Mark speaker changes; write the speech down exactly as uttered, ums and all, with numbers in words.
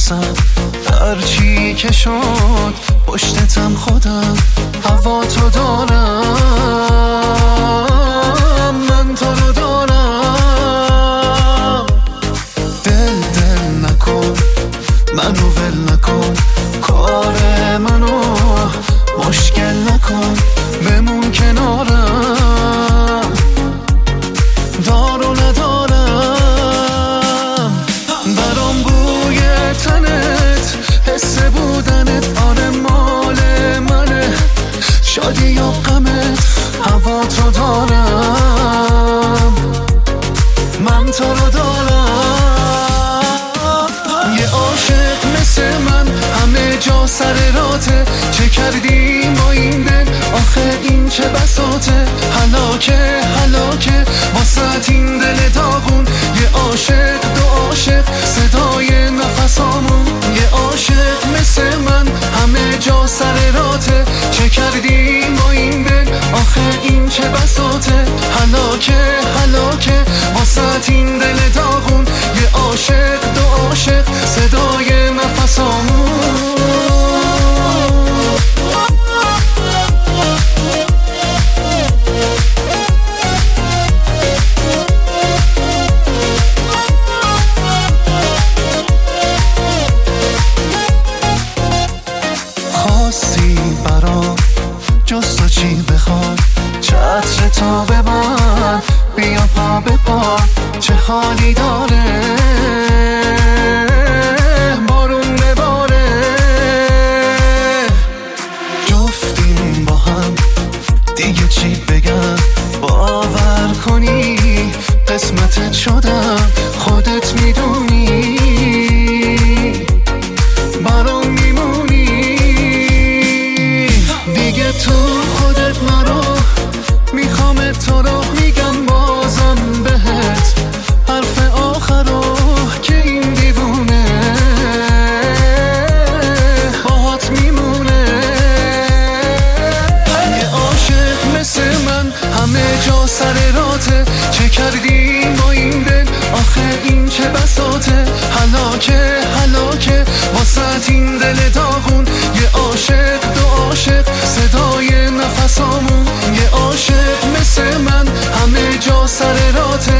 Speaker 1: میرسم، هرچی که شد پشتتم خودم، هوا تو دارم، من تو رو دارم. دل دل نکن، منو ول نکن، کار منو مشکل نکن، بمون کنارم، دارو ندارم. برام بوی تنت، حس بودنت، آره مال منه، شادی یا غمت، هوا تو دارم، من تو رو دارم. یه عاشق مثل من همه جا سر راته، چه کردیم با این دل، آخه این چه بساطه، هلاکه هلاکه واسه این دل داغون. یه عاشق دو عاشق صدای نفسامون، یه عاشق مثل من همه جا سر راته، چه کردیم با این دل، آخه این چه بساطه، هلاکه هلاکه واسه این دل داغون. یه عاشق دو عاشق صدای نفسامون. خواستی برام جز تو چی بخوام، چتر تو ببند، بیا پا به پا، چه حالی داره بارون بباره. جفتیم با هم دیگه چی بگم، باور کنی قسمتت شدم، خودت میدونی برام میمونی دیگه، تو خودت نرو، میخوام تو رو میگم بازم بهت، حرف آخرو که این دیوونه باهات میمونه. یه عاشق مثل من همه جا سر راته، چه کردیم با این دل، آخه این چه بساطه، هلاکه هلاکه واسه این دل داغون. یه عاشق دو عاشق صدای نفسامون، یه عاشق مثل من همه جا سر راته،